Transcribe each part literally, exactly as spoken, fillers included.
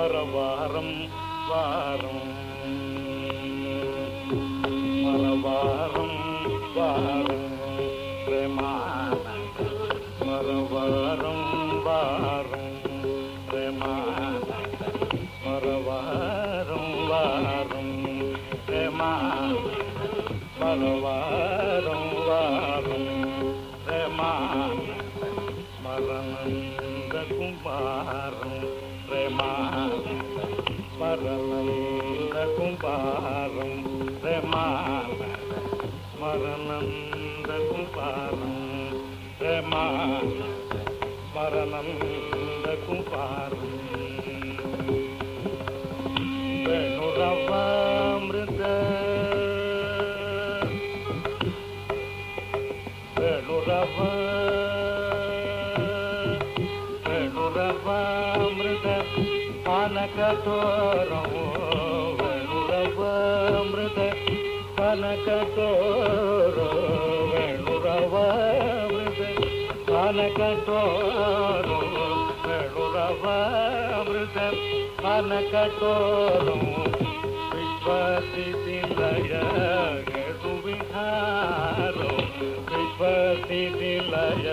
மரவாரம் வாரம் மரவாரம் வாரம் பிரேமானந்த மரவாரம் வாரம் பிரேமானந்த மரவாரம் வாரம் பிரேமானந்த மரவாரம் வாரம் பிரேமானந்த மரணந்த குமாரம் பிரேமானந்த மரணந்த குமாரம் பிரேமானந்த மரணந்த குமாரம் பிரேமானந்த மரணந்த குமாரம் வேணுரவாமிருத வேணுரவ வேணுரவாமிருத பானகதோரம் வேணுரவாமிருத பானகதோரம் வேணுரவாமிருத பானகதோரம் வேணுரவாமிருத பானகதோரம் விஸ்வசிதிலய கேதுவிகாரம் விஸ்வசிதிலய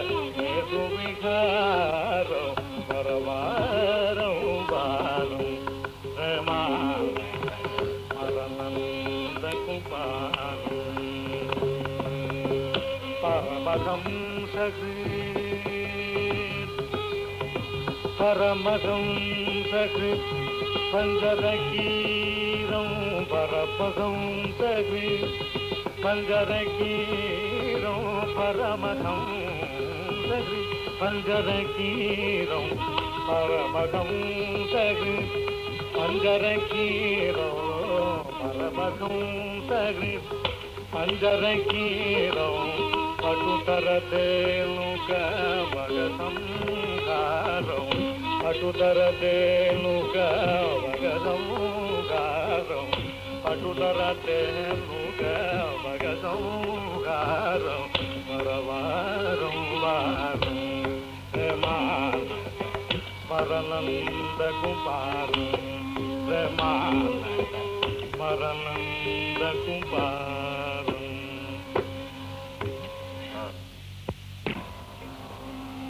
கேதுவிகாரம் மரவாரம் வாரம் பிரேமானந்த மரணந்த குமாரம் பரமஹம்சகிருத் பரமஹம்சகிருத் பஞ்சரகீரம் பரமஹம்சகிருத் பஞ்சரகீரம் பரமஹம்சகிருத் பஞ்சரகீரம் பரமஹம்சகிருத் பஞ்சரகீரம் பரமஹம்சகிருத் பஞ்சரகீரம் பட்டுதரதேனுக மகசம்ஹாரம் பட்டுதரதேனுக மகசம்ஹாரம் பட்டுதரதேனுக மகசம்ஹாரம் மரவாரம் வாரம் பிரேமானந்த மரணந்த குமாரம் பிரேமானந்த மரணந்த குமாரம்